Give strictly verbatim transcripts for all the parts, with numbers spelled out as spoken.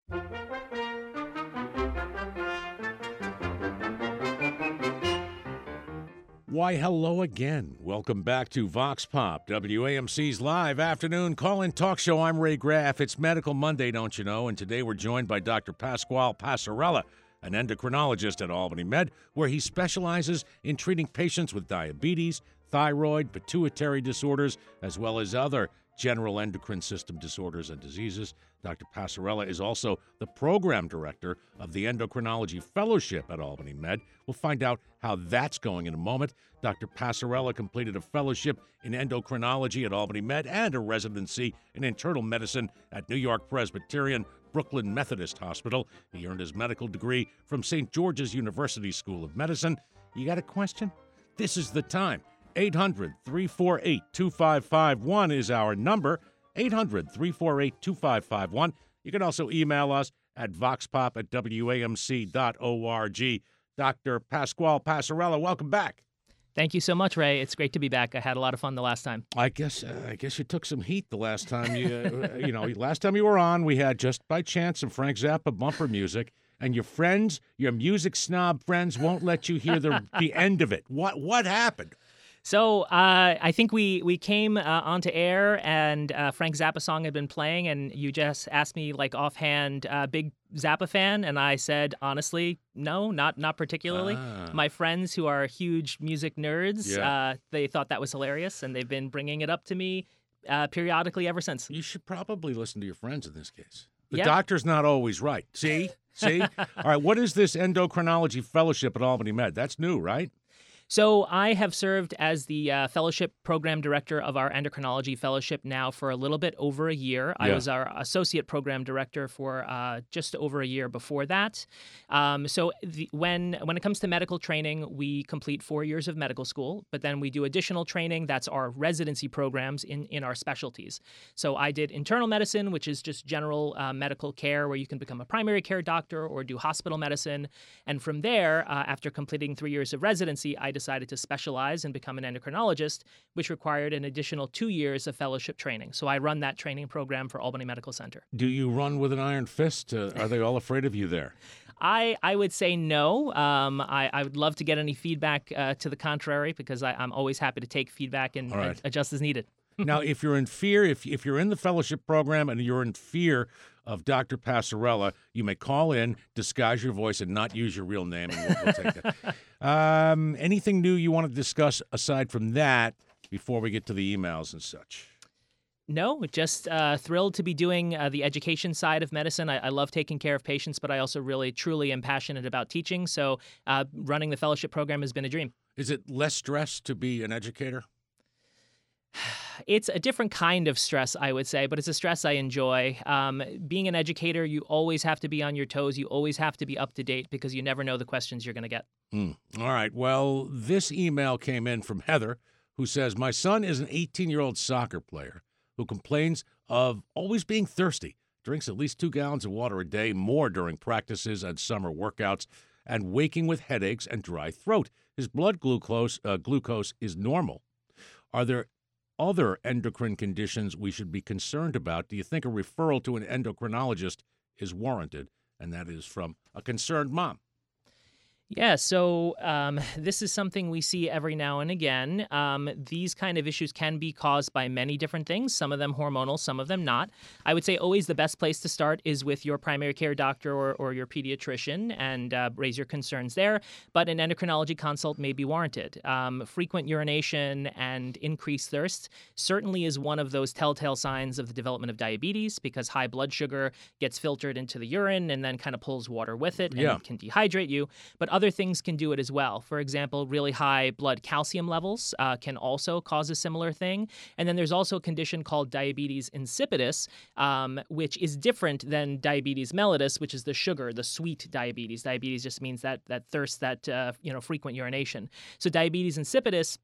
Why, hello again. Welcome back to Vox Pop, W A M C's live afternoon call-in talk show. I'm Ray Graff. It's Medical Monday, don't you know? And today we're joined by Doctor Pasquale Passarella, an endocrinologist at Albany Med, where he specializes in treating patients with diabetes, thyroid, pituitary disorders, as well as other general endocrine system disorders and diseases. Doctor Passarella is also the program director of the Endocrinology Fellowship at Albany Med. We'll find out how that's going in a moment. Doctor Passarella completed a fellowship in endocrinology at Albany Med and a residency in internal medicine at New York Presbyterian Brooklyn Methodist Hospital. He earned his medical degree from Saint George's University School of Medicine. You got a question? This is the time. eight hundred, three four eight, two five five one is our number. eight hundred, three four eight, two five five one. You can also email us at voxpop at W A M C dot org. Doctor Pasquale Passarella, welcome back. Thank you so much, Ray. It's great to be back. I had a lot of fun the last time. I guess uh, I guess you took some heat the last time you uh, you know last time you were on. We had just by chance some Frank Zappa bumper music, and your friends, your music snob friends, won't let you hear the the end of it. What what happened? So uh, I think we we came uh, onto air, and uh, Frank Zappa song had been playing, and you just asked me, like, offhand, uh, big Zappa fan, and I said, honestly, no, not not particularly. Ah. My friends, who are huge music nerds, Yeah. uh, they thought that was hilarious, and they've been bringing it up to me uh, periodically ever since. You should probably listen to your friends in this case. The Yeah. doctor's not always right. See? See? All right, what is this endocrinology fellowship at Albany Med? That's new, right? So I have served as the uh, fellowship program director of our endocrinology fellowship now for a little bit over a year. I Yeah. was our associate program director for uh, just over a year before that. Um, so the, when when it comes to medical training, we complete four years of medical school, but then we do additional training. That's our residency programs in, in our specialties. So I did internal medicine, which is just general uh, medical care where you can become a primary care doctor or do hospital medicine. And from there, uh, after completing three years of residency, I decided to specialize and become an endocrinologist, which required an additional two years of fellowship training. So I run that training program for Albany Medical Center. Do you run with an iron fist? Uh, are they all afraid of you there? I, I would say no. Um, I, I would love to get any feedback uh, to the contrary, because I, I'm always happy to take feedback and All right. ad- adjust as needed. Now, if you're in fear, if if you're in the fellowship program and you're in fear of Doctor Passarella, you may call in, disguise your voice, and not use your real name, and we'll, we'll take that. Um, anything new you want to discuss aside from that before we get to the emails and such? No, just uh, thrilled to be doing uh, the education side of medicine. I, I love taking care of patients, but I also really, truly am passionate about teaching. So uh, running the fellowship program has been a dream. Is it less stress to be an educator? It's a different kind of stress, I would say, but it's a stress I enjoy. Um, being an educator, you always have to be on your toes. You always have to be up to date because you never know the questions you're going to get. Hmm. All right. Well, this email came in from Heather, who says, my son is an eighteen-year-old soccer player who complains of always being thirsty, drinks at least two gallons of water a day, more during practices and summer workouts, and waking with headaches and dry throat. His blood glucose, uh, glucose is normal. Are there other endocrine conditions we should be concerned about? Do you think a referral to an endocrinologist is warranted? And that is from a concerned mom. Yeah, so um, this is something we see every now and again. Um, these kind of issues can be caused by many different things, some of them hormonal, some of them not. I would say always the best place to start is with your primary care doctor or, or your pediatrician and uh, raise your concerns there, but an endocrinology consult may be warranted. Um, frequent urination and increased thirst certainly is one of those telltale signs of the development of diabetes, because high blood sugar gets filtered into the urine and then kind of pulls water with it and Yeah. can dehydrate you. But other things can do it as well. For example, really high blood calcium levels uh, can also cause a similar thing. And then there's also a condition called diabetes insipidus, um, which is different than diabetes mellitus, which is the sugar, the sweet diabetes. Diabetes just means that that thirst, that uh, you know frequent urination. So diabetes insipidus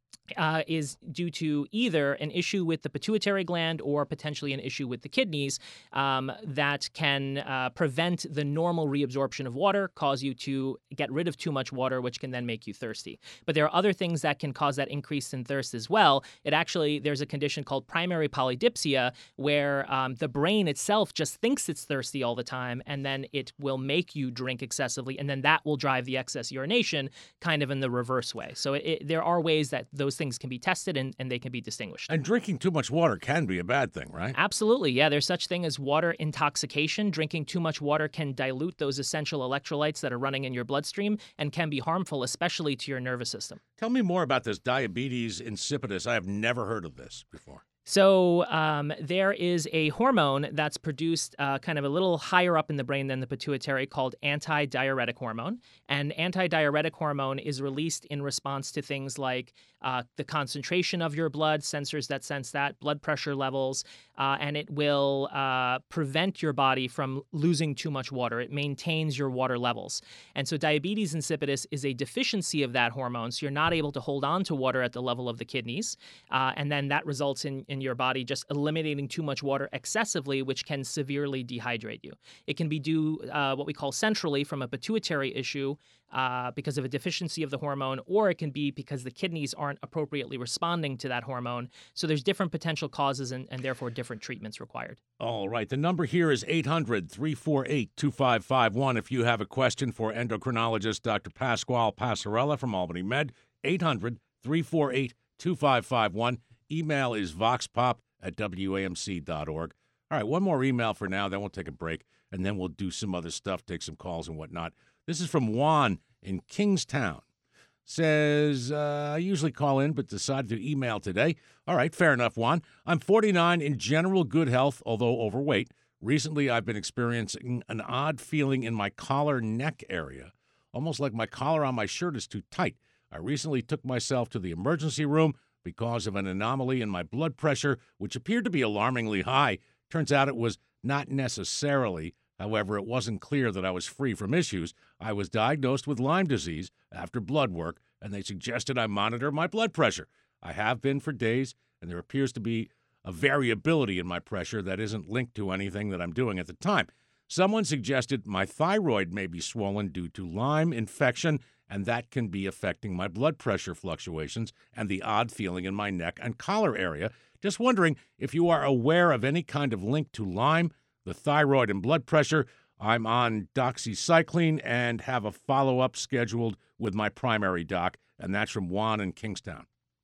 Uh, is due to either an issue with the pituitary gland or potentially an issue with the kidneys um, that can uh, prevent the normal reabsorption of water, cause you to get rid of too much water, which can then make you thirsty. But there are other things that can cause that increase in thirst as well. It actually, there's a condition called primary polydipsia where um, the brain itself just thinks it's thirsty all the time, and then it will make you drink excessively, and then that will drive the excess urination kind of in the reverse way. So it, it, there are ways that those things can be tested and, and they can be distinguished. And drinking too much water can be a bad thing, right? Absolutely. Yeah, there's such thing as water intoxication. Drinking too much water can dilute those essential electrolytes that are running in your bloodstream and can be harmful, especially to your nervous system. Tell me more about this diabetes insipidus. I have never heard of this before. So um, there is a hormone that's produced uh, kind of a little higher up in the brain than the pituitary called antidiuretic hormone. And antidiuretic hormone is released in response to things like uh, the concentration of your blood, sensors that sense that, blood pressure levels, uh, and it will uh, prevent your body from losing too much water. It maintains your water levels. And so diabetes insipidus is a deficiency of that hormone, so you're not able to hold on to water at the level of the kidneys, uh, and then that results in, in your body just eliminating too much water excessively, which can severely dehydrate you. It can be due uh, what we call centrally from a pituitary issue uh, because of a deficiency of the hormone, or it can be because the kidneys aren't appropriately responding to that hormone. So there's different potential causes and, and therefore different treatments required. All right. The number here is eight hundred, three four eight, two five five one. If you have a question for endocrinologist Doctor Pasquale Passarella from Albany Med, eight hundred, three four eight, two five five one. Email is voxpop at W A M C dot org. All right, one more email for now, then we'll take a break, and then we'll do some other stuff, take some calls and whatnot. This is from Juan in Kingstown. Says, uh, I usually call in, but decided to email today. All right, fair enough, Juan. I'm forty-nine, in general good health, although overweight. Recently, I've been experiencing an odd feeling in my collar neck area, almost like my collar on my shirt is too tight. I recently took myself to the emergency room because of an anomaly in my blood pressure, which appeared to be alarmingly high. Turns out it was not necessarily. However, it wasn't clear that I was free from issues. I was diagnosed with Lyme disease after blood work, and they suggested I monitor my blood pressure. I have been for days, and there appears to be a variability in my pressure that isn't linked to anything that I'm doing at the time. Someone suggested my thyroid may be swollen due to Lyme infection, and that can be affecting my blood pressure fluctuations and the odd feeling in my neck and collar area. Just wondering if you are aware of any kind of link to Lyme, the thyroid, and blood pressure. I'm on doxycycline and have a follow-up scheduled with my primary doc, and that's from Juan in Kingstown.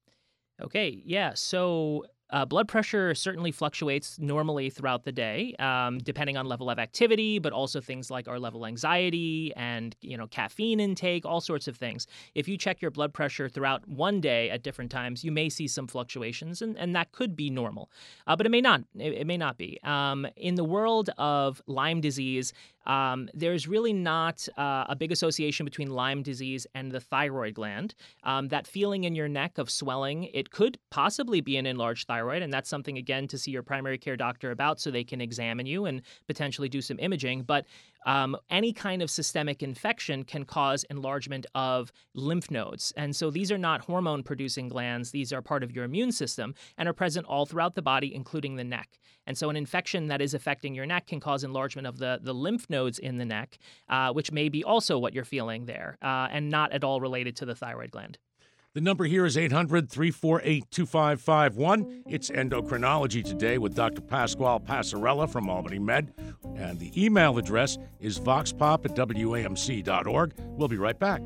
Okay, yeah, so Uh, blood pressure certainly fluctuates normally throughout the day, um, depending on level of activity, but also things like our level of anxiety and, you know, caffeine intake, all sorts of things. If you check your blood pressure throughout one day at different times, you may see some fluctuations, and, and that could be normal, uh, but it may not. It, it may not be. Um, in the world of Lyme disease, Um, there's really not uh, a big association between Lyme disease and the thyroid gland. Um, that feeling in your neck of swelling, it could possibly be an enlarged thyroid, and that's something, again, to see your primary care doctor about so they can examine you and potentially do some imaging. But um, any kind of systemic infection can cause enlargement of lymph nodes. And so these are not hormone-producing glands. These are part of your immune system and are present all throughout the body, including the neck. And so an infection that is affecting your neck can cause enlargement of the, the lymph nodes in the neck, uh, which may be also what you're feeling there, uh, and not at all related to the thyroid gland. The number here is eight hundred, three four eight, two five five one. It's Endocrinology Today with Doctor Pasquale Passarella from Albany Med. And the email address is voxpop at W A M C dot org. We'll be right back.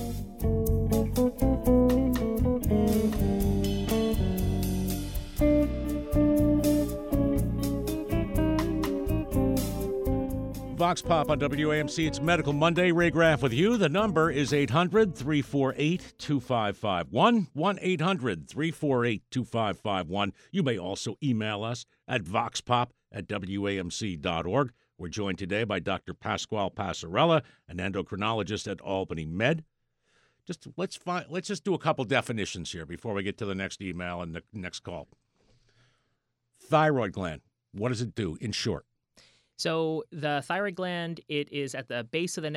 Vox Pop on W A M C. It's Medical Monday. Ray Graff with you. The number is eight hundred, three four eight, two five five one. one eight hundred, three four eight, two five five one. You may also email us at voxpop at W A M C dot org. We're joined today by Doctor Pasquale Passarella, an endocrinologist at Albany Med. Just let's find, let's just do a couple definitions here before we get to the next email and the next call. Thyroid gland. What does it do in short? So the thyroid gland, it is at the base of the neck,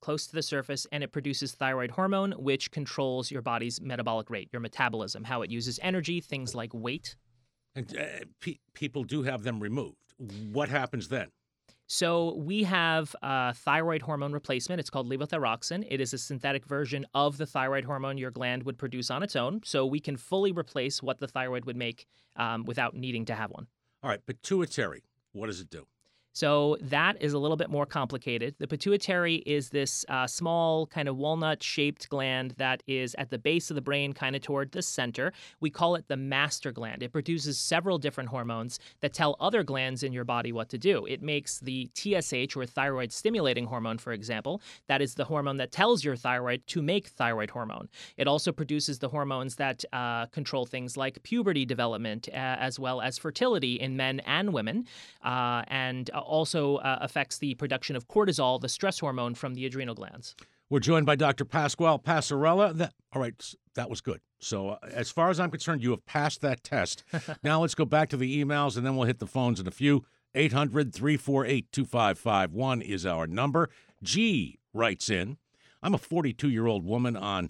close to the surface, and it produces thyroid hormone, which controls your body's metabolic rate, your metabolism, how it uses energy, things like weight. And uh, pe- people do have them removed. What happens then? So we have uh, thyroid hormone replacement. It's called levothyroxine. It is a synthetic version of the thyroid hormone your gland would produce on its own. So we can fully replace what the thyroid would make um, without needing to have one. All right, pituitary, what does it do? So that is a little bit more complicated. The pituitary is this uh, small kind of walnut-shaped gland that is at the base of the brain, kind of toward the center. We call it the master gland. It produces several different hormones that tell other glands in your body what to do. It makes the T S H, or thyroid-stimulating hormone, for example. That is the hormone that tells your thyroid to make thyroid hormone. It also produces the hormones that uh, control things like puberty development, uh, as well as fertility in men and women, uh, and uh, also uh, affects the production of cortisol, the stress hormone from the adrenal glands. We're joined by Doctor Pasquale Passarella. That, all right, that was good. So uh, as far as I'm concerned, you have passed that test. Now let's go back to the emails, and then we'll hit the phones in a few. eight hundred, three four eight, two five five one is our number. G writes in, I'm a forty-two-year-old woman on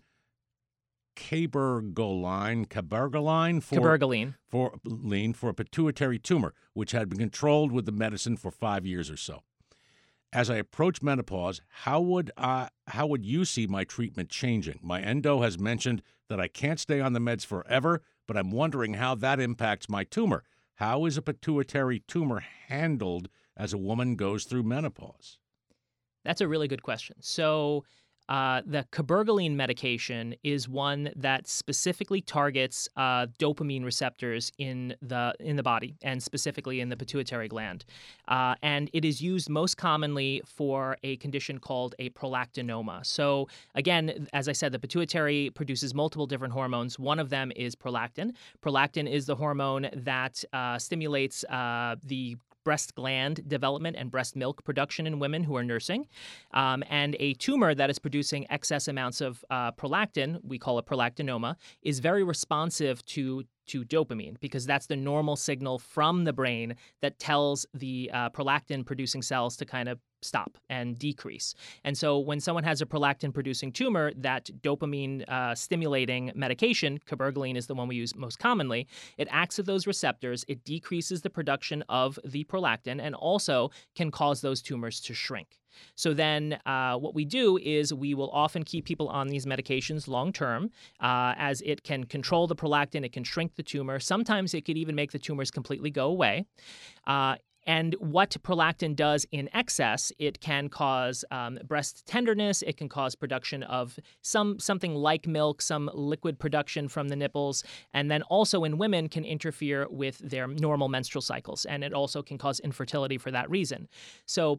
cabergoline, cabergoline for Cabergoline. for lean for a pituitary tumor, which had been controlled with the medicine for five years or so. As I approach menopause, how would I, how would you see my treatment changing? My endo has mentioned that I can't stay on the meds forever, but I'm wondering how that impacts my tumor. How is a pituitary tumor handled as a woman goes through menopause? That's a really good question. So Uh, the cabergoline medication is one that specifically targets uh, dopamine receptors in the in the body, and specifically in the pituitary gland. Uh, and it is used most commonly for a condition called a prolactinoma. So again, as I said, the pituitary produces multiple different hormones. One of them is prolactin. Prolactin is the hormone that uh, stimulates uh, the breast gland development and breast milk production in women who are nursing. Um, and a tumor that is producing excess amounts of uh, prolactin, we call it prolactinoma, is very responsive to to dopamine, because that's the normal signal from the brain that tells the uh, prolactin-producing cells to kind of stop and decrease. And so when someone has a prolactin-producing tumor, that dopamine-stimulating uh, medication, cabergoline is the one we use most commonly, it acts at those receptors, it decreases the production of the prolactin, and also can cause those tumors to shrink. So then uh, what we do is we will often keep people on these medications long-term, uh, as it can control the prolactin, it can shrink the tumor. Sometimes it could even make the tumors completely go away. Uh, And what prolactin does in excess, it can cause um, breast tenderness. It can cause production of some something like milk, some liquid production from the nipples, and then also in women can interfere with their normal menstrual cycles, and it also can cause infertility for that reason. So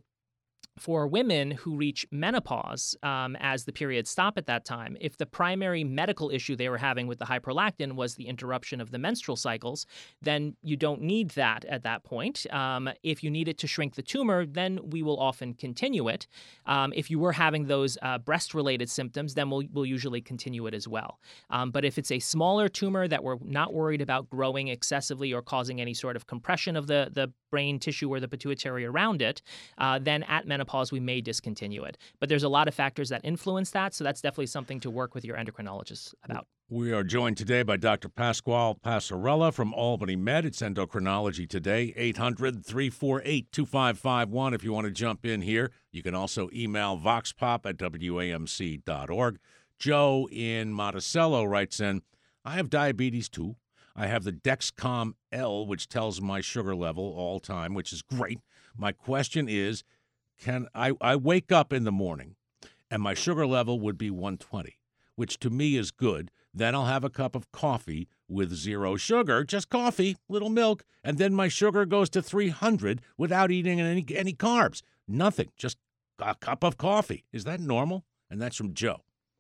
for women who reach menopause, um, as the periods stop at that time, if the primary medical issue they were having with the high prolactin was the interruption of the menstrual cycles, then you don't need that at that point. Um, if you need it to shrink the tumor, then we will often continue it. Um, if you were having those uh, breast-related symptoms, then we'll, we'll usually continue it as well. Um, but if it's a smaller tumor that we're not worried about growing excessively or causing any sort of compression of the, the brain tissue or the pituitary around it, uh, then at menopause, we may discontinue it. But there's a lot of factors that influence that, so that's definitely something to work with your endocrinologist about. We are joined today by Doctor Pasquale Passarella from Albany Med. It's Endocrinology Today, eight hundred, three four eight, two five five one if you want to jump in here. You can also email voxpop at W A M C dot org. Joe in Monticello writes in, I have diabetes too. I have the Dexcom L, which tells my sugar level all time, which is great. My question is, Can I, I wake up in the morning and my sugar level would be one twenty, which to me is good. Then I'll have a cup of coffee with zero sugar, just coffee, little milk, and then my sugar goes to three hundred without eating any, any carbs. Nothing, just a cup of coffee. Is that normal? And that's from Joe.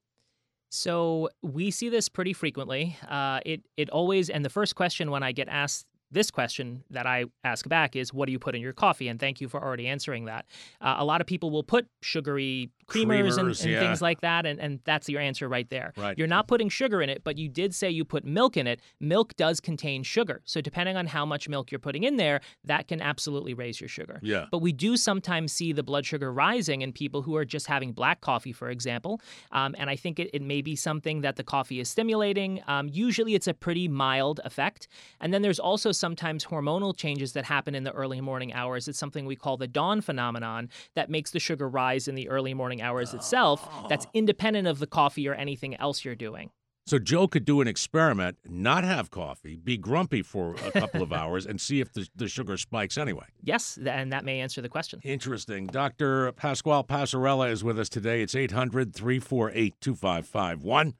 So we see this pretty frequently. Uh, it it always, and the first question when I get asked this question that I ask back is, what do you put in your coffee? And thank you for already answering that. Uh, a lot of people will put sugary creamers, and, Creamers, and yeah. things like that, and, and that's your answer right there. Right. You're not putting sugar in it, but you did say you put milk in it. Milk does contain sugar. So depending on how much milk you're putting in there, that can absolutely raise your sugar. Yeah. But we do sometimes see the blood sugar rising in people who are just having black coffee, for example. Um, and I think it, it may be something that the coffee is stimulating. Um, usually it's a pretty mild effect. And then there's also sometimes hormonal changes that happen in the early morning hours. It's something we call the dawn phenomenon that makes the sugar rise in the early morning hours itself. That's independent of the coffee or anything else you're doing. So Joe could do an experiment, not have coffee, be grumpy for a couple of hours, and see if the, the sugar spikes anyway. Yes, th- and that may answer the question. Interesting. Doctor Pasquale Passarella is with us today. It's eight hundred, three four eight, two five five one.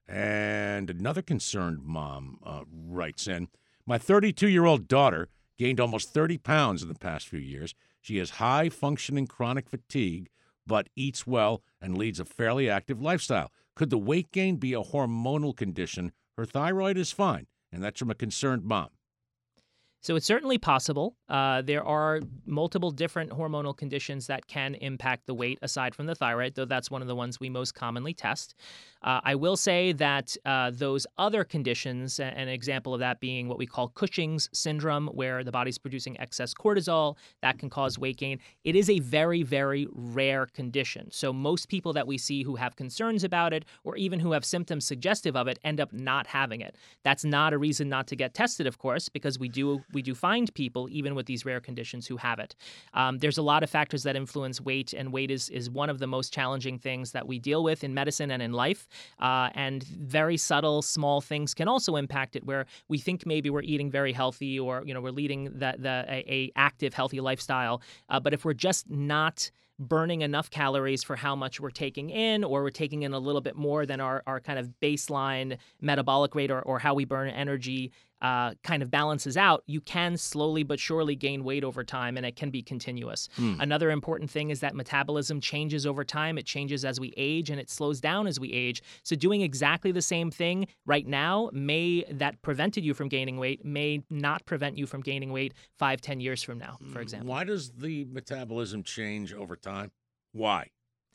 And another concerned mom uh, writes in, my thirty-two-year-old daughter gained almost thirty pounds in the past few years. She has high-functioning chronic fatigue, but eats well and leads a fairly active lifestyle. Could the weight gain be a hormonal condition? Her thyroid is fine, and that's from a concerned mom. So it's certainly possible. Uh, there are multiple different hormonal conditions that can impact the weight aside from the thyroid, though that's one of the ones we most commonly test. Uh, I will say that uh, those other conditions, an example of that being what we call Cushing's syndrome, where the body's producing excess cortisol, that can cause weight gain. It is a very, very rare condition. So most people that we see who have concerns about it, or even who have symptoms suggestive of it, end up not having it. That's not a reason not to get tested, of course, because we do we do find people, even with these rare conditions, who have it. Um, there's a lot of factors that influence weight, and weight is, is one of the most challenging things that we deal with in medicine and in life. Uh, and very subtle, small things can also impact it, where we think maybe we're eating very healthy, or you know we're leading the, the a, a active, healthy lifestyle. Uh, but if we're just not burning enough calories for how much we're taking in, or we're taking in a little bit more than our, our kind of baseline metabolic rate, or, or how we burn energy uh, kind of balances out, you can slowly but surely gain weight over time, and it can be continuous. Hmm. Another important thing is that metabolism changes over time. It changes as we age, and it slows down as we age. So doing exactly the same thing right now may that prevented you from gaining weight may not prevent you from gaining weight five, ten years from now, for example. Why does the metabolism change over time? Why?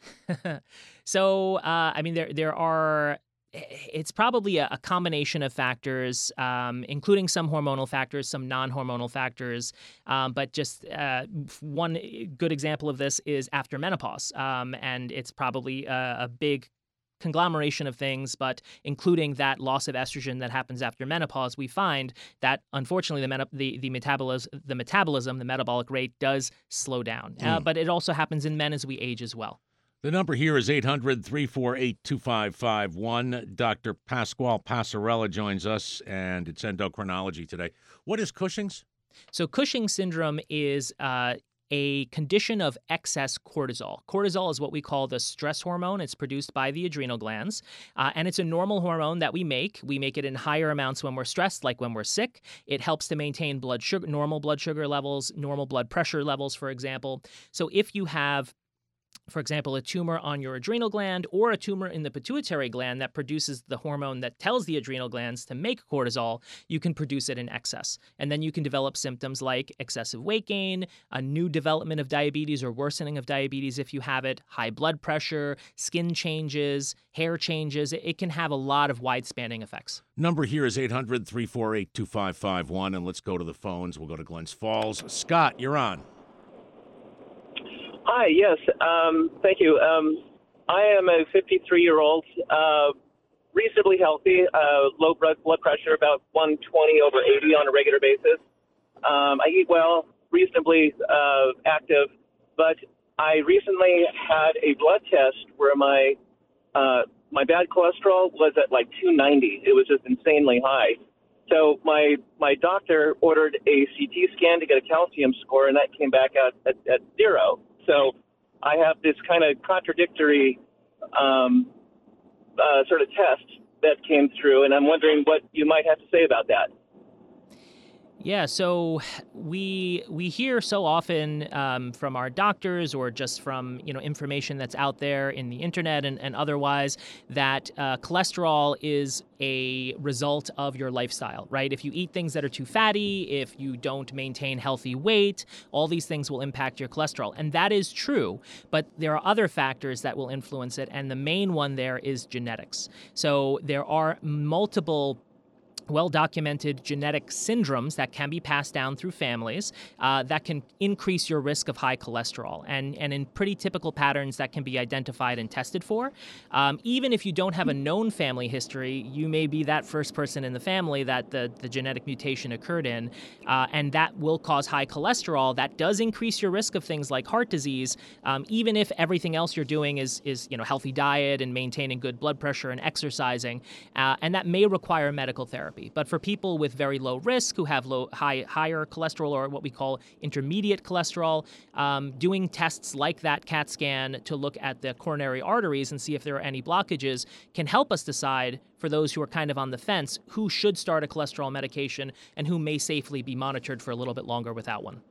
So, uh, I mean, there there are. It's probably a, a combination of factors, um, including some hormonal factors, some non-hormonal factors. Um, but just uh, one good example of this is after menopause, um, and it's probably a, a big conglomeration of things, but including that loss of estrogen that happens after menopause, we find that unfortunately the meta- the the metabolism, the metabolism, the metabolic rate does slow down. Mm. Uh, but it also happens in men as we age as well. The number here is eight hundred, three four eight, two five five one. Doctor Pasquale Passarella joins us, and it's endocrinology today. What is Cushing's? So Cushing's syndrome is uh, a condition of excess cortisol. Cortisol is what we call the stress hormone. It's produced by the adrenal glands, uh, and it's a normal hormone that we make. We make it in higher amounts when we're stressed, like when we're sick. It helps to maintain blood sugar, normal blood sugar levels, normal blood pressure levels, for example. So if you have, for example, a tumor on your adrenal gland, or a tumor in the pituitary gland that produces the hormone that tells the adrenal glands to make cortisol, you can produce it in excess. And then you can develop symptoms like excessive weight gain, a new development of diabetes or worsening of diabetes if you have it, high blood pressure, skin changes, hair changes. It can have a lot of wide-spanning effects. Number here is eight hundred, three four eight, two five five one. And let's go to the phones. We'll go to Glens Falls. Scott, you're on. Hi, yes, um, thank you. Um, I am a fifty-three-year-old, uh, reasonably healthy, uh, low blood pressure, about one twenty over eighty on a regular basis. Um, I eat well, reasonably uh, active, but I recently had a blood test where my uh, my bad cholesterol was at like two ninety. It was just insanely high. So my my doctor ordered a C T scan to get a calcium score, and that came back out at, at zero. So I have this kind of contradictory um, uh, sort of test that came through, and I'm wondering what you might have to say about that. Yeah, so we we hear so often um, from our doctors or just from you know information that's out there in the internet and, and otherwise that uh, cholesterol is a result of your lifestyle, right? If you eat things that are too fatty, if you don't maintain healthy weight, all these things will impact your cholesterol. And that is true, but there are other factors that will influence it, and the main one there is genetics. So there are multiple well-documented genetic syndromes that can be passed down through families uh, that can increase your risk of high cholesterol. And, and in pretty typical patterns that can be identified and tested for. Um, even if you don't have a known family history, you may be that first person in the family that the, the genetic mutation occurred in, uh, and that will cause high cholesterol. That does increase your risk of things like heart disease, um, even if everything else you're doing is, is you know, healthy diet and maintaining good blood pressure and exercising, uh, and that may require medical therapy. But for people with very low risk who have low, high, higher cholesterol or what we call intermediate cholesterol, um, doing tests like that CAT scan to look at the coronary arteries and see if there are any blockages can help us decide for those who are kind of on the fence who should start a cholesterol medication and who may safely be monitored for a little bit longer without one.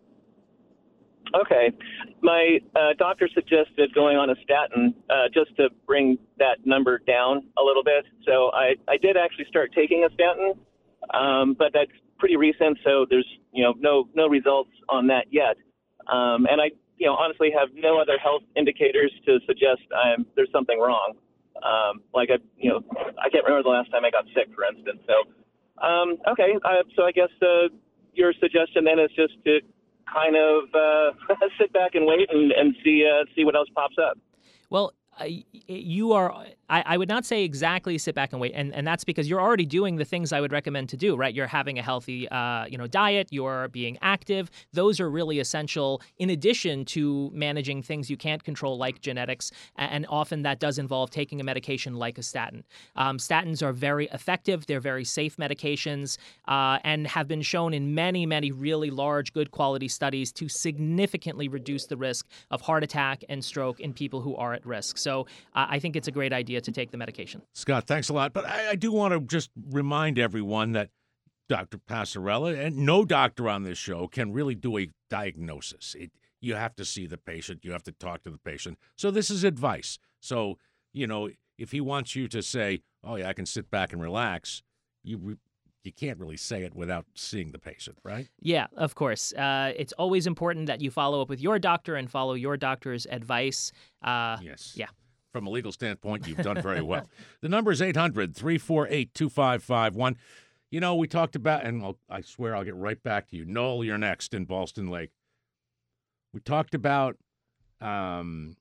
Okay. My uh, doctor suggested going on a statin uh, just to bring that number down a little bit. So I, I did actually start taking a statin, um, but that's pretty recent, so there's you know no no results on that yet. Um, and I you know honestly have no other health indicators to suggest I'm there's something wrong. Um, like I you know I can't remember the last time I got sick, for instance. So um, okay, uh, so I guess uh, your suggestion then is just to kind of uh, sit back and wait and, and see uh, see what else pops up. Well, uh, you are, I, I would not say exactly sit back and wait. And, and that's because you're already doing the things I would recommend to do, right? You're having a healthy, uh, you know, diet, you're being active. Those are really essential in addition to managing things you can't control like genetics. And often that does involve taking a medication like a statin. Um, statins are very effective. They're very safe medications uh, and have been shown in many, many really large, good quality studies to significantly reduce the risk of heart attack and stroke in people who are at risk. So uh, I think it's a great idea to take the medication. Scott, thanks a lot. But I, I do want to just remind everyone that Doctor Passarella and no doctor on this show can really do a diagnosis. It, you have to see the patient. You have to talk to the patient. So this is advice. So, you know, if he wants you to say, oh, yeah, I can sit back and relax, you re- you can't really say it without seeing the patient, right? Yeah, of course. Uh, it's always important that you follow up with your doctor and follow your doctor's advice. Uh, yes. Yeah. From a legal standpoint, you've done very well. The number is eight hundred, three four eight, two five five one. You know, we talked about, and I'll, I swear I'll get right back to you. Noel, you're next in Ballston Lake. We talked about um,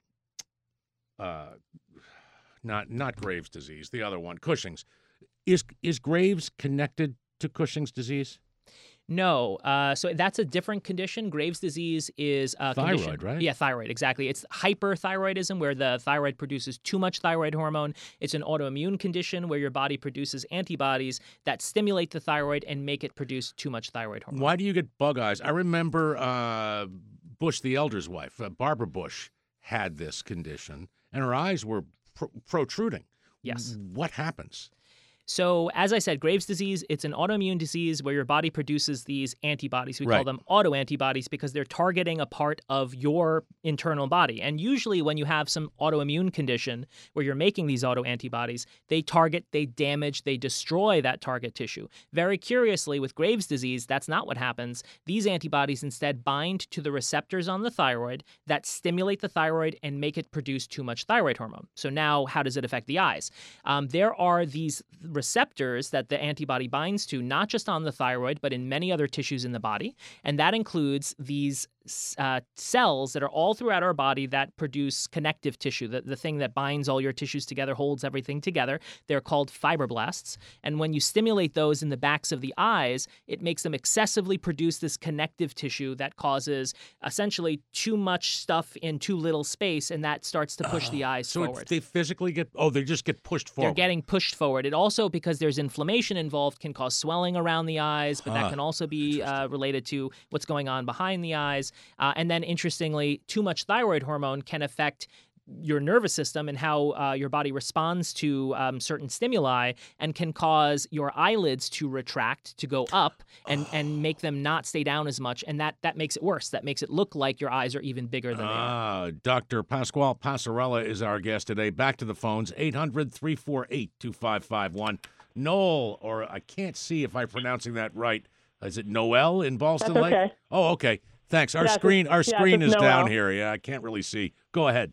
uh, not not Graves' disease, the other one, Cushing's. Is is Graves connected to Cushing's disease? No. Uh, so that's a different condition. Graves' disease is a Thyroid, condition. right? Yeah, thyroid, exactly. It's hyperthyroidism, where the thyroid produces too much thyroid hormone. It's an autoimmune condition where your body produces antibodies that stimulate the thyroid and make it produce too much thyroid hormone. Why do you get bug eyes? I remember uh, Bush the elder's wife, uh, Barbara Bush, had this condition, and her eyes were pr- protruding. Yes. What happens? So, as I said, Graves' disease, it's an autoimmune disease where your body produces these antibodies. We Right. call them autoantibodies because they're targeting a part of your internal body. And usually when you have some autoimmune condition where you're making these autoantibodies, they target, they damage, they destroy that target tissue. Very curiously, with Graves' disease, that's not what happens. These antibodies instead bind to the receptors on the thyroid that stimulate the thyroid and make it produce too much thyroid hormone. So now, how does it affect the eyes? Um, there are these receptors that the antibody binds to, not just on the thyroid, but in many other tissues in the body. And that includes these uh, cells that are all throughout our body that produce connective tissue, the, the thing that binds all your tissues together, holds everything together. They're called fibroblasts. And when you stimulate those in the backs of the eyes, it makes them excessively produce this connective tissue that causes essentially too much stuff in too little space, and that starts to push oh, the eyes so forward. So they physically get, oh, they just get pushed forward. They're getting pushed forward. It also, because there's inflammation involved, can cause swelling around the eyes, but huh. that can also be uh, related to what's going on behind the eyes. Uh, and then, interestingly, too much thyroid hormone can affect your nervous system and how uh, your body responds to um, certain stimuli, and can cause your eyelids to retract, to go up, and, and make them not stay down as much. And that, that makes it worse. That makes it look like your eyes are even bigger than they are. Ah, Doctor Pasquale Passarella is our guest today. Back to the phones, eight hundred, three four eight, two five five one. Noel, or I can't see if I'm pronouncing that right. Is it Noel in Ballston That's Lake? okay. Oh, okay. Thanks. Our Yes, screen, our yes, screen it's is down Noel. here. Yeah, I can't really see. Go ahead.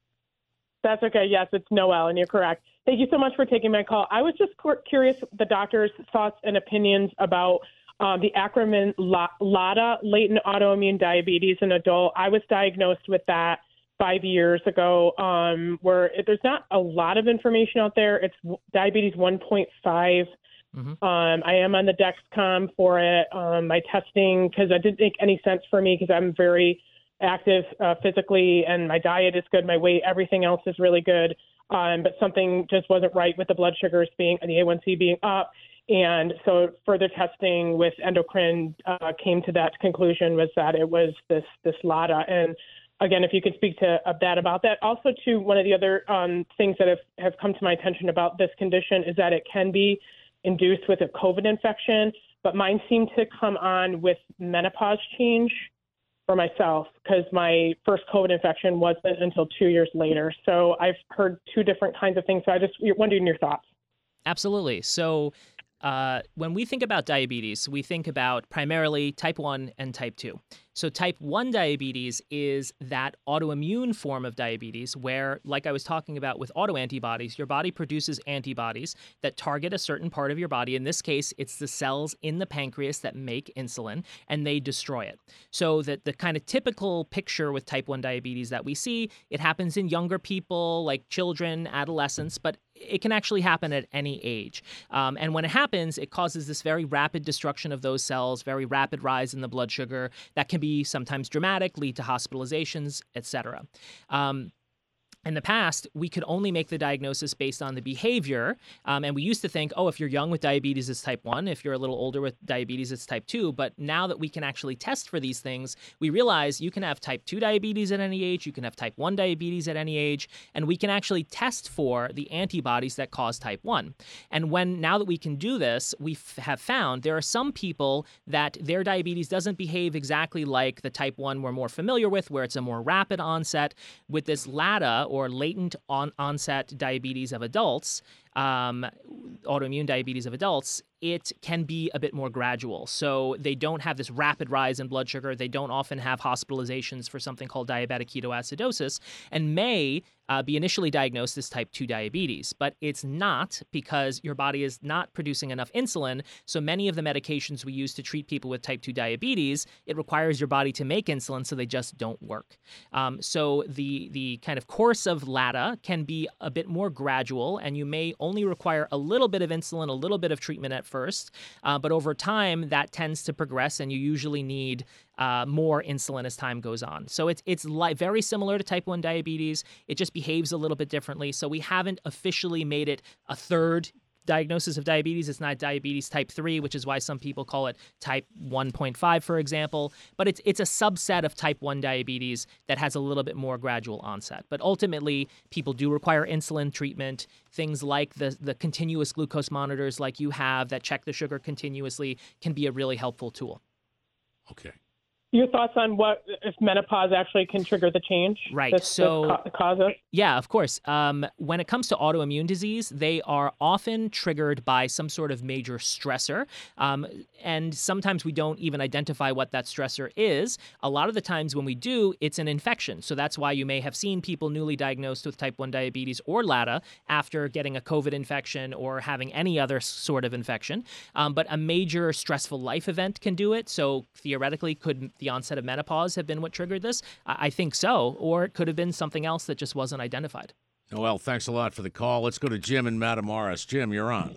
That's okay. Yes, it's Noel, and you're correct. Thank you so much for taking my call. I was just cur- curious the doctor's thoughts and opinions about um, the acronym LADA, latent autoimmune diabetes in adult. I was diagnosed with that five years ago, um, where it, there's not a lot of information out there. It's w- diabetes one point five. Mm-hmm. Um, I am on the Dexcom for it. Um, my testing, because it didn't make any sense for me because I'm very active uh, physically and my diet is good. My weight, everything else is really good. Um, but something just wasn't right with the blood sugars being, and the A one C being up. And so further testing with endocrine uh, came to that conclusion, was that it was this, this LADA. And again, if you could speak to uh, that about that. Also, to one of the other um, things that have, have come to my attention about this condition is that it can be induced with a COVID infection, but mine seemed to come on with menopause change for myself, because my first COVID infection wasn't until two years later. So I've heard two different kinds of things. So I just wondering your thoughts. Absolutely. So uh, when we think about diabetes, we think about primarily type one and type two. So type one diabetes is that autoimmune form of diabetes where, like I was talking about with autoantibodies, your body produces antibodies that target a certain part of your body. In this case, it's the cells in the pancreas that make insulin, and they destroy it. So that the kind of typical picture with type one diabetes that we see, it happens in younger people, like children, adolescents, but it can actually happen at any age. Um, and when it happens, it causes this very rapid destruction of those cells, very rapid rise in the blood sugar that can be sometimes dramatic, lead to hospitalizations, et cetera. Um, In the past, we could only make the diagnosis based on the behavior, um, and we used to think, oh, if you're young with diabetes, it's type one. If you're a little older with diabetes, it's type two. But now that we can actually test for these things, we realize you can have type two diabetes at any age, you can have type one diabetes at any age, and we can actually test for the antibodies that cause type one. And when now that we can do this, we f- have found there are some people that their diabetes doesn't behave exactly like the type one we're more familiar with, where it's a more rapid onset. With this LADA, or latent on onset diabetes of adults, um, autoimmune diabetes of adults, it can be a bit more gradual. So they don't have this rapid rise in blood sugar. They don't often have hospitalizations for something called diabetic ketoacidosis, and may uh, be initially diagnosed as type two diabetes. But it's not, because your body is not producing enough insulin. So many of the medications we use to treat people with type two diabetes, it requires your body to make insulin, so they just don't work. Um, so the, the kind of course of LADA can be a bit more gradual, and you may only require a little bit of insulin, a little bit of treatment at first, uh, but over time that tends to progress, and you usually need uh, more insulin as time goes on. So it's it's li- very similar to type one diabetes. It just behaves a little bit differently. So we haven't officially made it a third diagnosis of diabetes. It's not diabetes type three, which is why some people call it type one point five, for example. But it's it's a subset of type one diabetes that has a little bit more gradual onset. But ultimately, people do require insulin treatment. Things like the, the continuous glucose monitors like you have that check the sugar continuously can be a really helpful tool. Okay. Your thoughts on what, if menopause actually can trigger the change? Right. This, so, this ca- cause it? Yeah, of course. Um, when it comes to autoimmune disease, they are often triggered by some sort of major stressor. Um, and sometimes we don't even identify what that stressor is. A lot of the times when we do, it's an infection. So that's why you may have seen people newly diagnosed with type one diabetes or LADA after getting a COVID infection or having any other sort of infection. Um, but a major stressful life event can do it. So theoretically, could the onset of menopause have been what triggered this? I think so. Or it could have been something else that just wasn't identified. Noel, thanks a lot for the call. Let's go to Jim in Matamoros. Jim, you're on.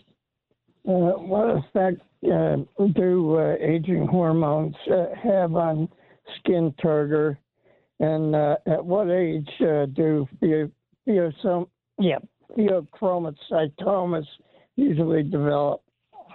Uh, what effect uh, do uh, aging hormones uh, have on skin turgor? And uh, at what age uh, do pheo- pheo- yeah, pheochromocytomas usually develop?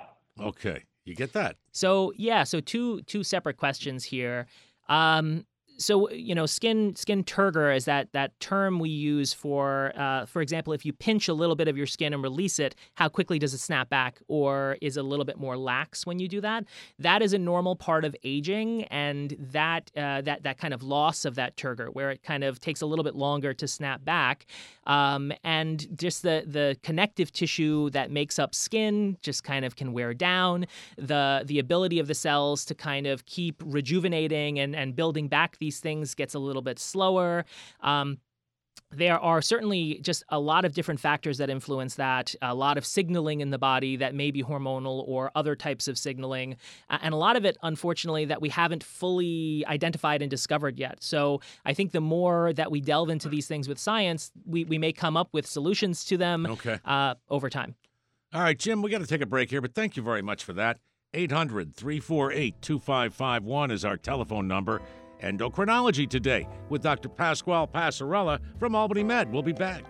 Okay. You get that? So, yeah, so two two separate questions here. Um, So, you know, skin skin turgor is that that term we use for, uh, for example, if you pinch a little bit of your skin and release it, how quickly does it snap back, or is it a little bit more lax when you do that? That is a normal part of aging, and that uh, that that kind of loss of that turgor, where it kind of takes a little bit longer to snap back, um, and just the the connective tissue that makes up skin just kind of can wear down. The the ability of the cells to kind of keep rejuvenating and and building back these things gets a little bit slower. Um, there are certainly just a lot of different factors that influence that, a lot of signaling in the body that may be hormonal or other types of signaling, and a lot of it, unfortunately, that we haven't fully identified and discovered yet. So I think the more that we delve into these things with science, we, we may come up with solutions to them okay. uh, over time. All right, Jim, we got to take a break here, but thank you very much for that. eight hundred, three four eight, two five five one is our telephone number. Endocrinology today with Doctor Pasquale Passarella from Albany Med. We'll be back.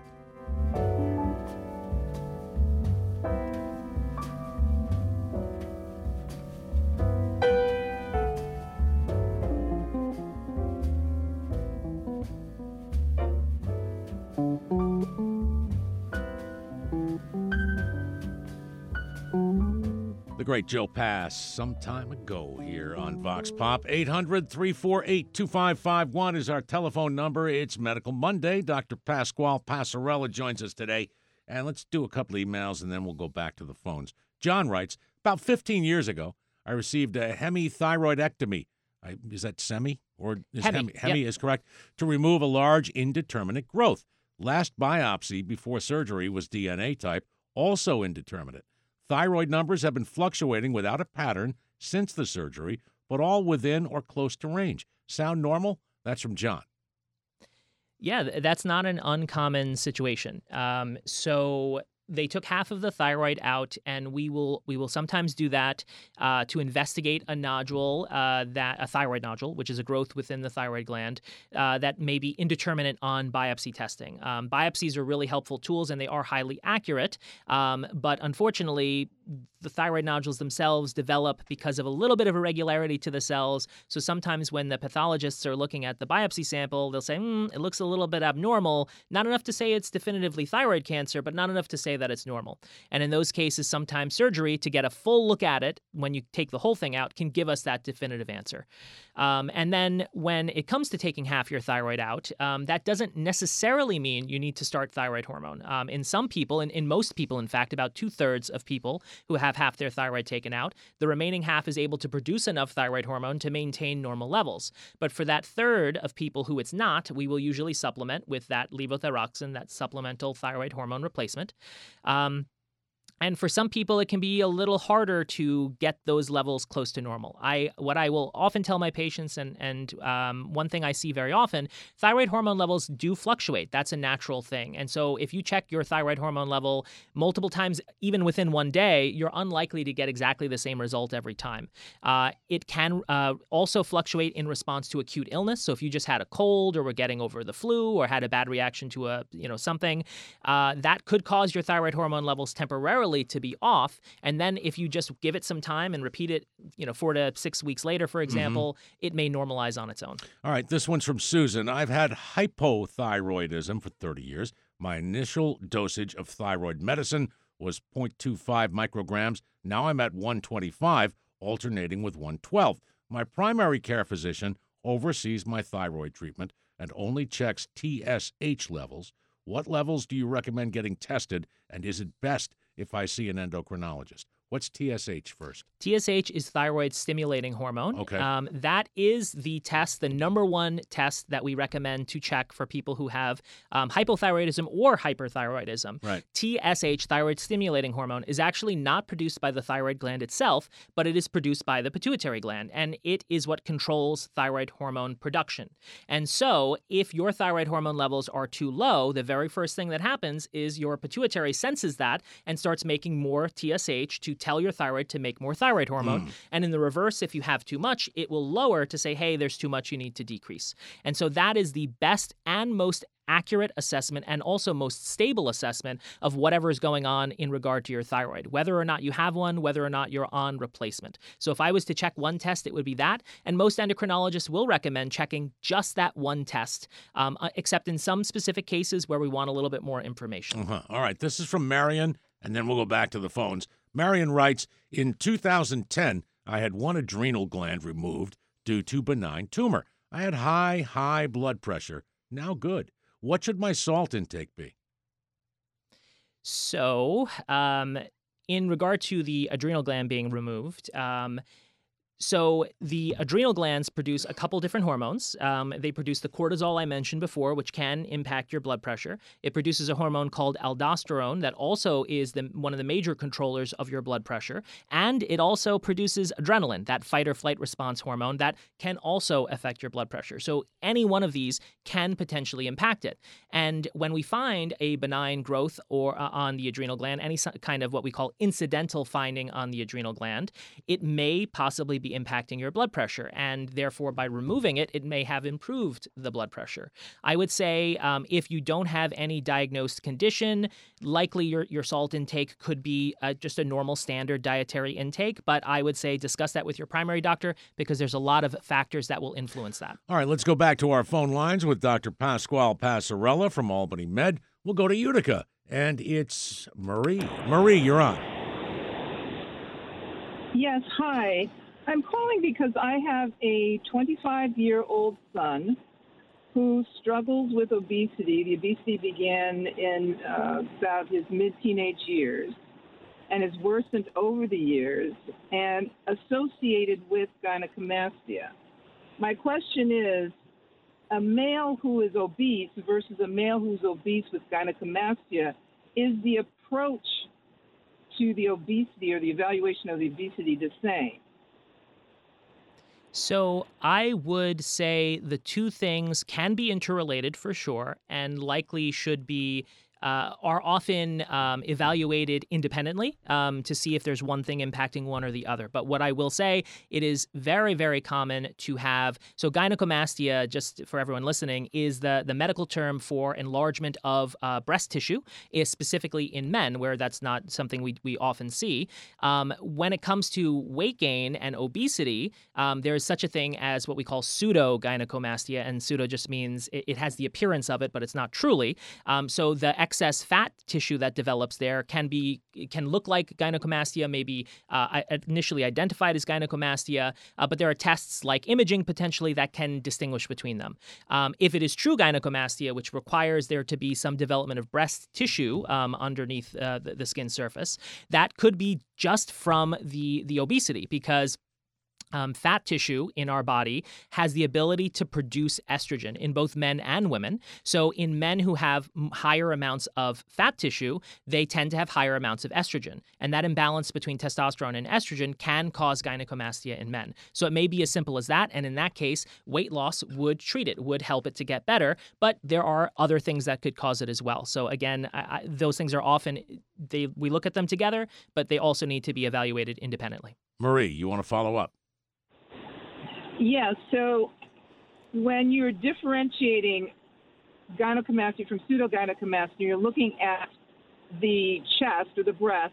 The great Joe Pass, some time ago here on Vox Pop. eight hundred, three four eight, two five five one is our telephone number. It's Medical Monday. Doctor Pasquale Passarella joins us today. And let's do a couple emails, and then we'll go back to the phones. John writes, about fifteen years ago, I received a hemithyroidectomy. I, is that semi? Or is Hemi, hemi, hemi yep. is correct? To remove a large indeterminate growth. Last biopsy before surgery was D N A type, also indeterminate. Thyroid numbers have been fluctuating without a pattern since the surgery, but all within or close to range. Sound normal? That's from John. Yeah, th- that's not an uncommon situation. Um, so they took half of the thyroid out, and we will we will sometimes do that uh, to investigate a nodule, uh, that a thyroid nodule, which is a growth within the thyroid gland uh, that may be indeterminate on biopsy testing. Um, biopsies are really helpful tools, and they are highly accurate, um, but unfortunately, the thyroid nodules themselves develop because of a little bit of irregularity to the cells. So sometimes when the pathologists are looking at the biopsy sample, they'll say, mm, it looks a little bit abnormal. Not enough to say it's definitively thyroid cancer, but not enough to say that it's normal. And in those cases, sometimes surgery to get a full look at it, when you take the whole thing out, can give us that definitive answer. Um, and then when it comes to taking half your thyroid out, um, that doesn't necessarily mean you need to start thyroid hormone. Um, in some people, and in most people, in fact, about two-thirds of people who have half their thyroid taken out, the remaining half is able to produce enough thyroid hormone to maintain normal levels. But for that third of people who it's not, we will usually supplement with that levothyroxine, that supplemental thyroid hormone replacement. Um, And for some people, it can be a little harder to get those levels close to normal. I what I will often tell my patients, and and um, one thing I see very often, thyroid hormone levels do fluctuate. That's a natural thing. And so if you check your thyroid hormone level multiple times, even within one day, you're unlikely to get exactly the same result every time. Uh, it can uh, also fluctuate in response to acute illness. So if you just had a cold, or were getting over the flu, or had a bad reaction to a you know something, uh, that could cause your thyroid hormone levels temporarily to be off. And then if you just give it some time and repeat it, you know, four to six weeks later, for example, mm-hmm. it may normalize on its own. All right, this one's from Susan. I've had hypothyroidism for thirty years. My initial dosage of thyroid medicine was zero point two five micrograms. Now I'm at one twenty-five, alternating with one twelve. My primary care physician oversees my thyroid treatment and only checks T S H levels. What levels do you recommend getting tested, and is it best if I see an endocrinologist? What's T S H first? T S H is thyroid stimulating hormone. Okay. Um, that is the test, the number one test that we recommend to check for people who have um, hypothyroidism or hyperthyroidism. Right. T S H, thyroid stimulating hormone, is actually not produced by the thyroid gland itself, but it is produced by the pituitary gland, and it is what controls thyroid hormone production. And so if your thyroid hormone levels are too low, the very first thing that happens is your pituitary senses that and starts making more T S H to tell your thyroid to make more thyroid hormone. Mm. And in the reverse, if you have too much, it will lower to say, hey, there's too much, you need to decrease. And so that is the best and most accurate assessment and also most stable assessment of whatever is going on in regard to your thyroid, whether or not you have one, whether or not you're on replacement. So if I was to check one test, it would be that. And most endocrinologists will recommend checking just that one test, um, except in some specific cases where we want a little bit more information. Uh-huh. All right. This is from Marion, and then we'll go back to the phones. Marion writes, in two thousand ten, I had one adrenal gland removed due to benign tumor. I had high, high blood pressure. Now good. What should my salt intake be? So, um, in regard to the adrenal gland being removed, um, so the adrenal glands produce a couple different hormones. Um, they produce the cortisol I mentioned before, which can impact your blood pressure. It produces a hormone called aldosterone that also is the, one of the major controllers of your blood pressure. And it also produces adrenaline, that fight or flight response hormone that can also affect your blood pressure. So any one of these can potentially impact it. And when we find a benign growth or uh, on the adrenal gland, any kind of what we call incidental finding on the adrenal gland, it may possibly be impacting your blood pressure, and therefore by removing it, it may have improved the blood pressure. I would say um, if you don't have any diagnosed condition, likely your, your salt intake could be uh, just a normal standard dietary intake, but I would say discuss that with your primary doctor because there's a lot of factors that will influence that. All right, let's go back to our phone lines with Doctor Pasquale Passarella from Albany Med. We'll go to Utica, and it's Marie. Marie, you're on. Yes, hi. I'm calling because I have a twenty-five-year-old son who struggles with obesity. The obesity began in uh, about his mid-teenage years and has worsened over the years and associated with gynecomastia. My question is, a male who is obese versus a male who's obese with gynecomastia, is the approach to the obesity or the evaluation of the obesity the same? So I would say the two things can be interrelated for sure and likely should be uh, are often um, evaluated independently um, to see if there's one thing impacting one or the other. But what I will say, it is very, very common to have, so gynecomastia, just for everyone listening, is the, the medical term for enlargement of uh, breast tissue, is specifically in men, where that's not something we, we often see. Um, when it comes to weight gain and obesity, um, there is such a thing as what we call pseudo-gynecomastia, and pseudo just means it, it has the appearance of it, but it's not truly. Um, so the excess fat tissue that develops there can be can look like gynecomastia, maybe uh, initially identified as gynecomastia, uh, but there are tests like imaging potentially that can distinguish between them. Um, if it is true gynecomastia, which requires there to be some development of breast tissue um, underneath uh, the, the skin surface, that could be just from the the obesity because Um, fat tissue in our body has the ability to produce estrogen in both men and women. So in men who have higher amounts of fat tissue, they tend to have higher amounts of estrogen. And that imbalance between testosterone and estrogen can cause gynecomastia in men. So it may be as simple as that. And in that case, weight loss would treat it, would help it to get better. But there are other things that could cause it as well. So again, I, I, those things are often, they we look at them together, but they also need to be evaluated independently. Marie, you want to follow up? Yeah, so when you're differentiating gynecomastia from pseudogynecomastia, you're looking at the chest or the breast.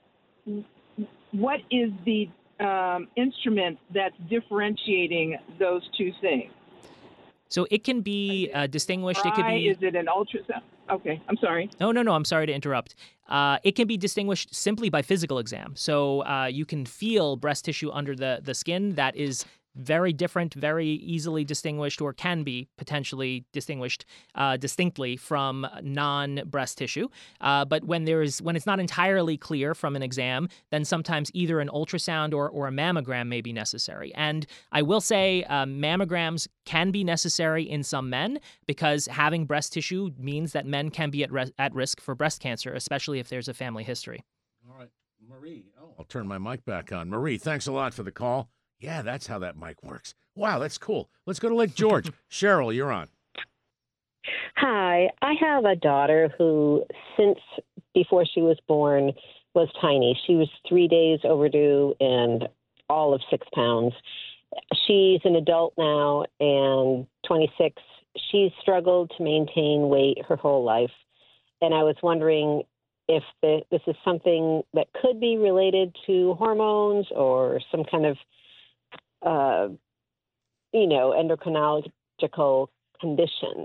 What is the um, instrument that's differentiating those two things? So it can be uh, distinguished. It could be. Is it an ultrasound? Okay, I'm sorry. No, no, no. I'm sorry to interrupt. Uh, it can be distinguished simply by physical exam. So uh, you can feel breast tissue under the, the skin that is very different, very easily distinguished, or can be potentially distinguished uh, distinctly from non-breast tissue. Uh, but when there is, when it's not entirely clear from an exam, then sometimes either an ultrasound or, or a mammogram may be necessary. And I will say uh, mammograms can be necessary in some men because having breast tissue means that men can be at, re- at risk for breast cancer, especially if there's a family history. All right, Marie. Oh, I'll turn my mic back on. Marie, thanks a lot for the call. Yeah, that's how that mic works. Wow, that's cool. Let's go to Lake George. Cheryl, you're on. Hi. I have a daughter who, since before she was born, was tiny. She was three days overdue and all of six pounds. She's an adult now and twenty-six, she's struggled to maintain weight her whole life. And I was wondering if the, this is something that could be related to hormones or some kind of, uh, you know, endocrinological condition.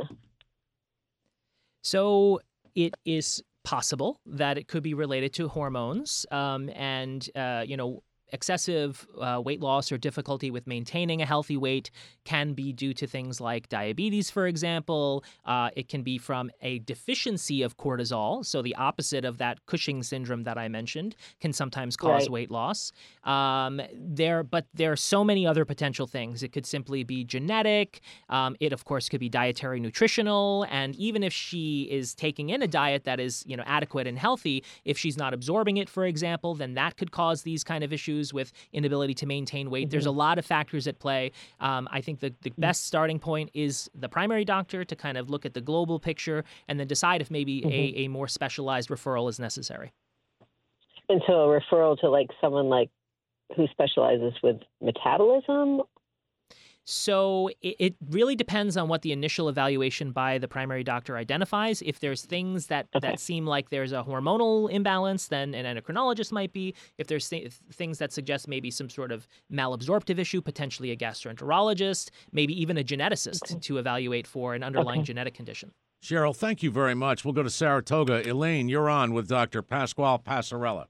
So it is possible that it could be related to hormones, um, and, uh, you know, excessive uh, weight loss or difficulty with maintaining a healthy weight can be due to things like diabetes, for example. Uh, it can be from a deficiency of cortisol. So the opposite of that Cushing syndrome that I mentioned can sometimes cause Right. weight loss. Um, there, but there are so many other potential things. It could simply be genetic. Um, it, of course, could be dietary, nutritional. And even if she is taking in a diet that is, you know, adequate and healthy, if she's not absorbing it, for example, then that could cause these kind of issues with inability to maintain weight. Mm-hmm. There's a lot of factors at play. Um, I think the, the best starting point is the primary doctor to kind of look at the global picture and then decide if maybe mm-hmm. a, a more specialized referral is necessary. And so a referral to like someone like who specializes with metabolism? So it, it really depends on what the initial evaluation by the primary doctor identifies. If there's things that, okay. that seem like there's a hormonal imbalance, then an endocrinologist might be. If there's th- things that suggest maybe some sort of malabsorptive issue, potentially a gastroenterologist, maybe even a geneticist okay. to evaluate for an underlying okay. genetic condition. Cheryl, thank you very much. We'll go to Saratoga. Elaine, you're on with Doctor Pasquale Passarella.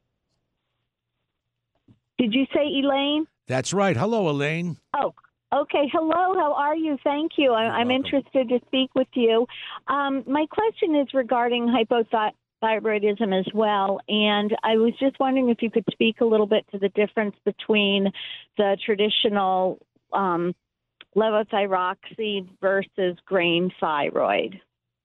Did you say Elaine? That's right. Hello, Elaine. Oh, okay. Hello. How are you? Thank you. I, I'm interested to speak with you. Um, my question is regarding hypothyroidism as well. And I was just wondering if you could speak a little bit to the difference between the traditional um, levothyroxine versus grain thyroid.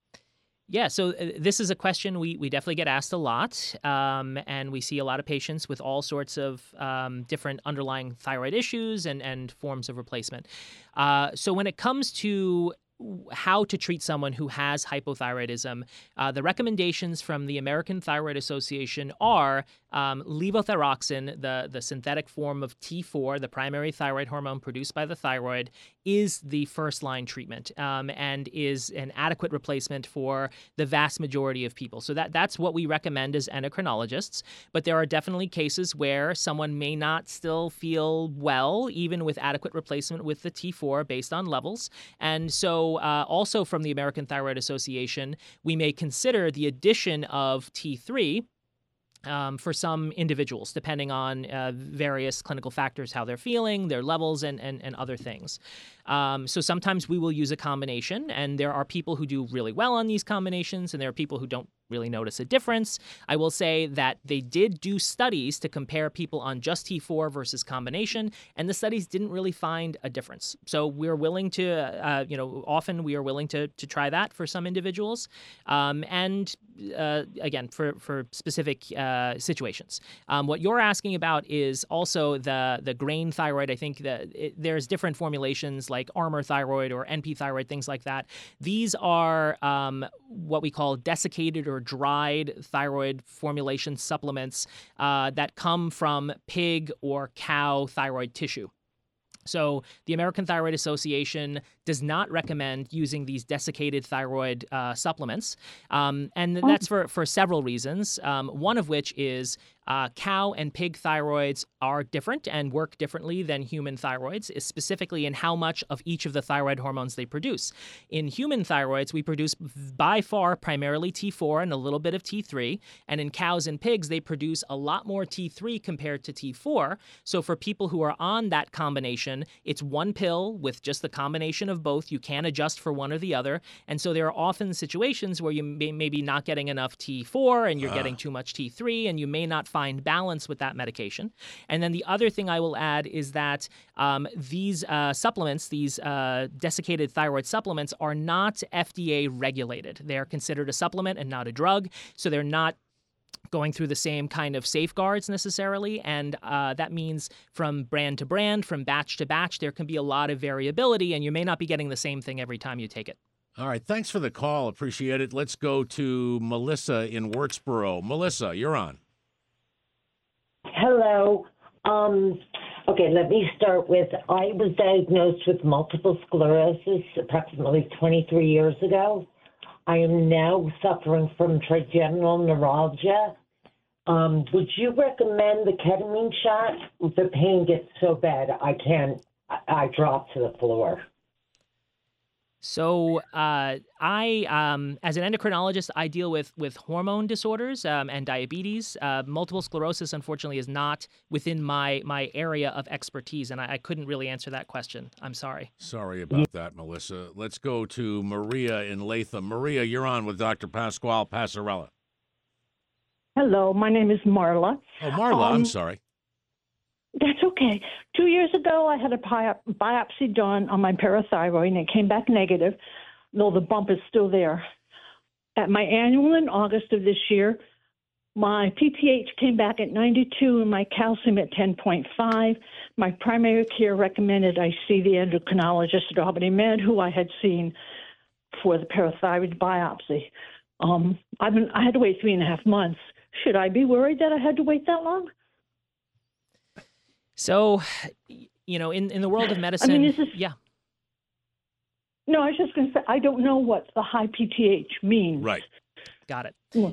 Yeah, so uh, this is a question we, we definitely get asked a lot, um, and we see a lot of patients with all sorts of um, different underlying thyroid issues and, and forms of replacement. Uh, so when it comes to how to treat someone who has hypothyroidism, uh, the recommendations from the American Thyroid Association are um, levothyroxine, the, the synthetic form of T four, the primary thyroid hormone produced by the thyroid, is the first-line treatment um, and is an adequate replacement for the vast majority of people. So that that's what we recommend as endocrinologists. But there are definitely cases where someone may not still feel well, even with adequate replacement with the T four based on levels. And so uh, also from the American Thyroid Association, we may consider the addition of T three Um, for some individuals, depending on uh, various clinical factors, how they're feeling, their levels, and, and, and other things. Um, so sometimes we will use a combination, and there are people who do really well on these combinations, and there are people who don't really notice a difference. I will say that they did do studies to compare people on just T four versus combination, and the studies didn't really find a difference. So we're willing to, uh, you know, often we are willing to to try that for some individuals, um, and uh, again for for specific uh, situations. Um, what you're asking about is also the the grain thyroid. I think that it, there's different formulations like Armour thyroid or N P thyroid, things like that. These are um, what we call desiccated or dried thyroid formulation supplements uh, that come from pig or cow thyroid tissue. So the American Thyroid Association does not recommend using these desiccated thyroid uh, supplements, um, and that's for, for several reasons, um, one of which is Uh, cow and pig thyroids are different and work differently than human thyroids, specifically in how much of each of the thyroid hormones they produce. In human thyroids, we produce by far primarily T four and a little bit of T three, and in cows and pigs, they produce a lot more T three compared to T four. So for people who are on that combination, it's one pill with just the combination of both. You can adjust for one or the other, and so there are often situations where you may maybe not getting enough T four and you're uh. getting too much T three, and you may not find find balance with that medication. And then the other thing I will add is that um, these uh, supplements, these uh, desiccated thyroid supplements, are not F D A regulated. They are considered a supplement and not a drug, so they're not going through the same kind of safeguards necessarily, and uh, that means from brand to brand, from batch to batch, there can be a lot of variability, and you may not be getting the same thing every time you take it. All right, thanks for the call. Appreciate it. Let's go to Melissa in Wurtsboro. Melissa, you're on. Hello. Um, Okay, let me start with, I was diagnosed with multiple sclerosis approximately twenty-three years ago. I am now suffering from trigeminal neuralgia. Um, would you recommend the ketamine shot? The pain gets so bad I can't, I, I drop to the floor. So uh, I, um, as an endocrinologist, I deal with with hormone disorders um, and diabetes. Uh, multiple sclerosis, unfortunately, is not within my my area of expertise, and I, I couldn't really answer that question. I'm sorry. Sorry about that, Melissa. Let's go to Maria in Latham. Maria, you're on with Doctor Pasquale Passarella. Hello, my name is Marla. Oh, Marla, Um, I'm sorry. That's okay. Two years ago, I had a bi- biopsy done on my parathyroid, and it came back negative, though the bump is still there. At my annual in August of this year, my P T H came back at ninety-two and my calcium at ten point five. My primary care recommended I see the endocrinologist at Albany Med, who I had seen for the parathyroid biopsy. Um, I've been, I had to wait three and a half months. Should I be worried that I had to wait that long? So, you know, in, in the world of medicine, I mean, is this, yeah. No, I was just going to say, I don't know what the high P T H means. Right. Got it. Yeah.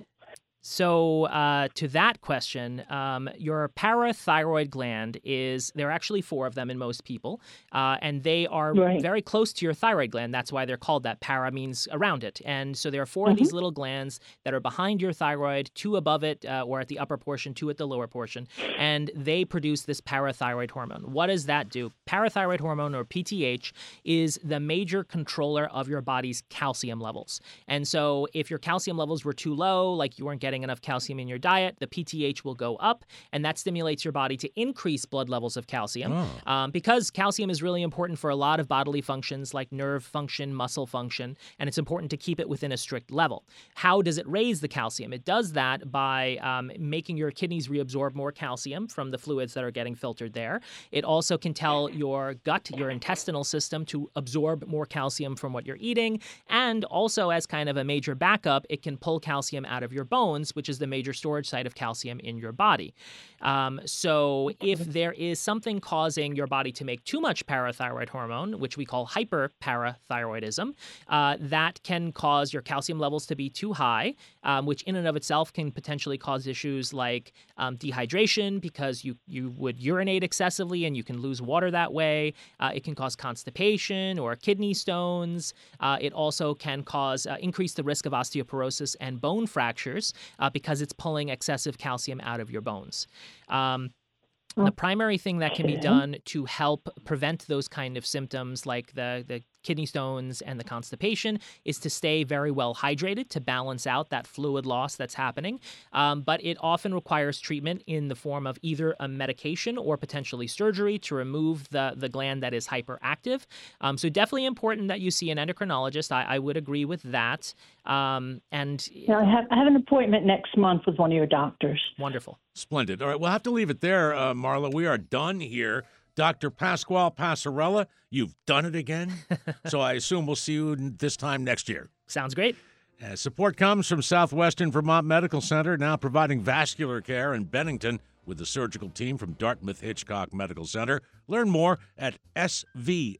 So uh, to that question, um, your parathyroid gland is, there are actually four of them in most people, uh, and they are Right. very close to your thyroid gland. That's why they're called that. Para means around it. And so there are four of these little glands that are behind your thyroid, two above it, uh, or at the upper portion, two at the lower portion, and they produce this parathyroid hormone. What does that do? Parathyroid hormone, or P T H, is the major controller of your body's calcium levels. And so if your calcium levels were too low, like you weren't getting enough calcium in your diet, the P T H will go up, and that stimulates your body to increase blood levels of calcium. Oh. Um, because calcium is really important for a lot of bodily functions like nerve function, muscle function, and it's important to keep it within a strict level. How does it raise the calcium? It does that by um, making your kidneys reabsorb more calcium from the fluids that are getting filtered there. It also can tell your gut, your intestinal system, to absorb more calcium from what you're eating, and also as kind of a major backup, it can pull calcium out of your bones, which is the major storage site of calcium in your body. Um, so if there is something causing your body to make too much parathyroid hormone, which we call hyperparathyroidism, uh, that can cause your calcium levels to be too high, um, which in and of itself can potentially cause issues like um, dehydration, because you, you would urinate excessively and you can lose water that way. Uh, it can cause constipation or kidney stones. Uh, it also can cause uh, increase the risk of osteoporosis and bone fractures uh, because it's pulling excessive calcium out of your bones. Um, The primary thing that can be done to help prevent those kind of symptoms, like the, the kidney stones and the constipation, is to stay very well hydrated to balance out that fluid loss that's happening. Um, but it often requires treatment in the form of either a medication or potentially surgery to remove the, the gland that is hyperactive. Um, so definitely important that you see an endocrinologist. I, I would agree with that. Um, and Yeah, I have, I have an appointment next month with one of your doctors. Wonderful. Splendid. All right, we'll have to leave it there, uh, Marla. We are done here. Doctor Pasquale Passarella, you've done it again. So I assume we'll see you this time next year. Sounds great. Uh, support comes from Southwestern Vermont Medical Center, now providing vascular care in Bennington with the surgical team from Dartmouth Hitchcock Medical Center. Learn more at svmc.org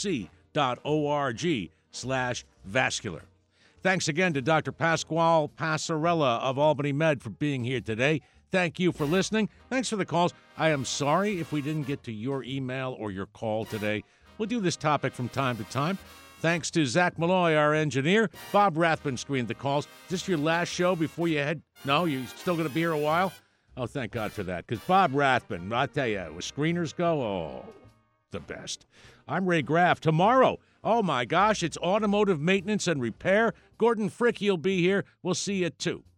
slash vascular. Thanks again to Doctor Pasquale Passarella of Albany Med for being here today. Thank you for listening. Thanks for the calls. I am sorry if we didn't get to your email or your call today. We'll do this topic from time to time. Thanks to Zach Malloy, our engineer. Bob Rathbun screened the calls. Is this your last show before you head? No, you're still going to be here a while? Oh, thank God for that. Because Bob Rathbun, I'll tell you, where screeners go, oh, the best. I'm Ray Graff. Tomorrow, oh my gosh, it's automotive maintenance and repair. Gordon Frick, he'll be here. We'll see you at two.